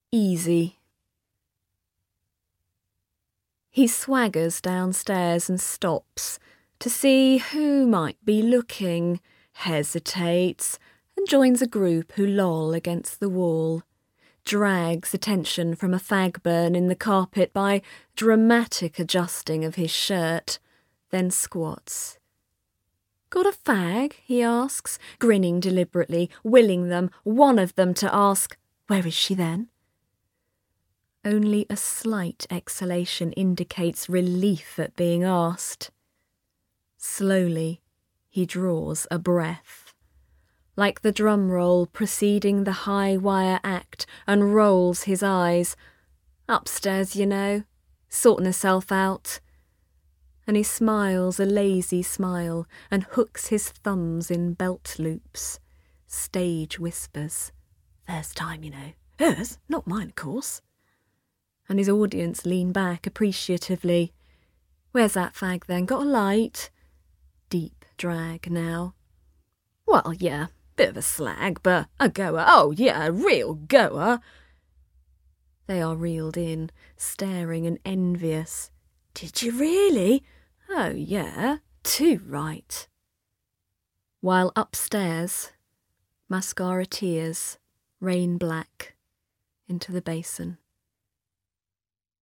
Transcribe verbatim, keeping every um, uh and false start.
easy. He swaggers downstairs and stops to see who might be looking, hesitates, and joins a group who loll against the wall, drags attention from a fag burn in the carpet by dramatic adjusting of his shirt, then squats. "Got a fag?" he asks, grinning deliberately, willing them, one of them, to ask, "Where is she then?" Only a slight exhalation indicates relief at being asked. Slowly, he draws a breath, like the drum roll preceding the high wire act, and rolls his eyes. Upstairs, you know, sorting herself out. And he smiles a lazy smile and hooks his thumbs in belt loops. Stage whispers. "First time, you know." "Hers? Not mine, of course." And his audience lean back appreciatively. "Where's that fag then? Got a light?" Deep drag now. "Well, yeah, bit of a slag, but a goer. Oh, yeah, a real goer." They are reeled in, staring and envious. "Did you really?" "Oh, yeah, too right." While upstairs, mascara tears rain black into the basin.